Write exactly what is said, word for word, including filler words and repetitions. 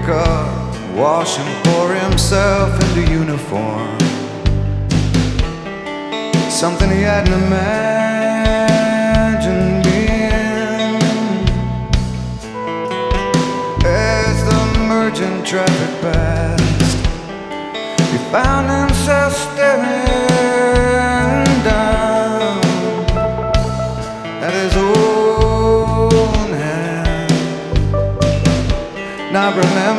wake up, wash and pour himself into uniform. Something he hadn't imagined being. As the merging traffic passed, he found himself staring down at his own hand. Now remember